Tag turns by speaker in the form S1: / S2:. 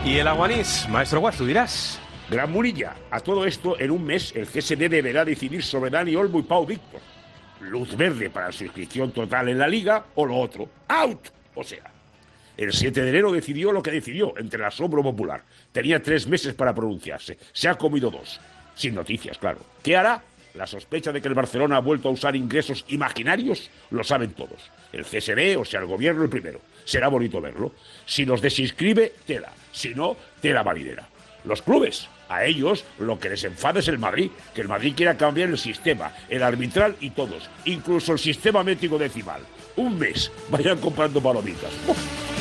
S1: Y el Aguanís, maestro Guas, tú dirás.
S2: Gran Murilla, a todo esto, en un mes, el CSD deberá decidir sobre Dani Olmo y Pau Víctor. Luz verde para su inscripción total en la Liga o lo otro. ¡Out! O sea, el 7 de enero decidió lo que decidió entre el asombro popular. Tenía 3 meses para pronunciarse. Se ha comido 2. Sin noticias, claro. ¿Qué hará? La sospecha de que el Barcelona ha vuelto a usar ingresos imaginarios lo saben todos. El CSD, o sea, el gobierno el primero. Será bonito verlo. Si los desinscribe, tela. Si no, tela marinera. Los clubes, a ellos lo que les enfada es el Madrid, que el Madrid quiera cambiar el sistema, el arbitral y todos, incluso el sistema métrico decimal. Un mes, vayan comprando palomitas. ¡Uf!